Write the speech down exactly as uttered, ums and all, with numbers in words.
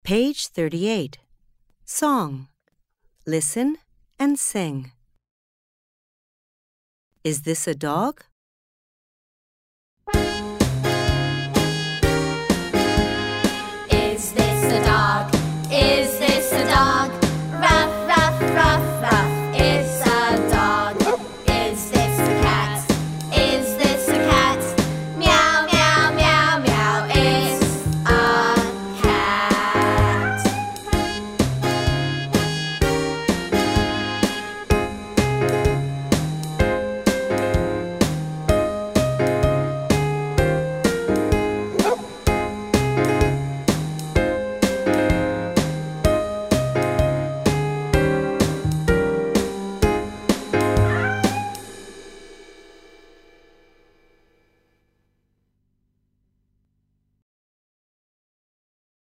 Page thirty-eight. Song. Listen and sing. Is this a dog?